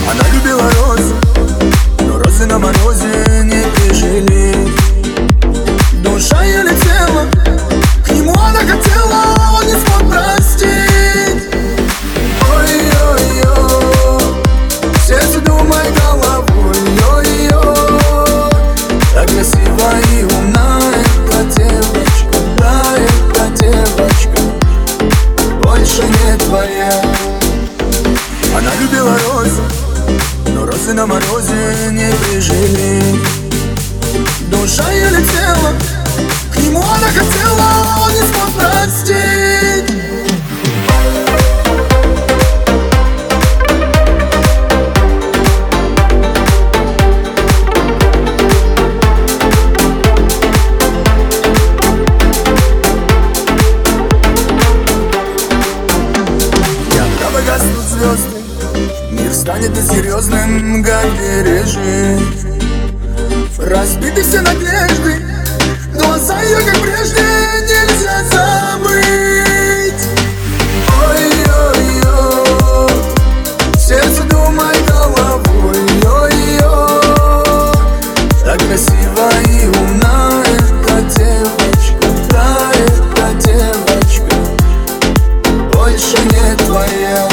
Она любила розы, но розы на морозе не прижили. Душа ее летела, к нему она хотела, он не смог простить. Ой-ой-ой, сердце думай головой. Ой-ой, так красива и умна эта девочка. Да, эта девочка больше не твоя. Она любила розы, но розы на морозе не прижили. Душа ее летела, к нему она хотела, он не смог простить. Когда погаснут звезды, мир станет несерьезным, как пережить. Разбиты все надежды, глаза ее, как прежде, нельзя забыть. Ой-ой-ой, сердце думай головой. Ой-ой, так красива и умна эта девочка. Да, эта девочка больше не твоя.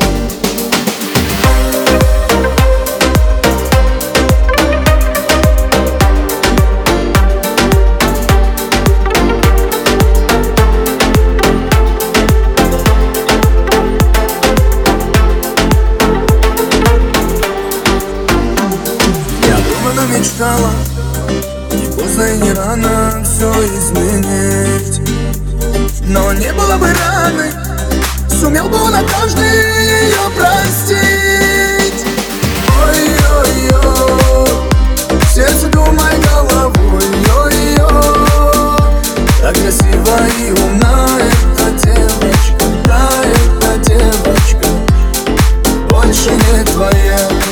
Мечтала, не поздно и не рано все изменить. Но не было бы раны, сумел бы он однажды ее простить. Ой-ой-ой, сердце думай головой. Ой-ой, так красива и умна эта девочка. Да, эта девочка больше не твоя.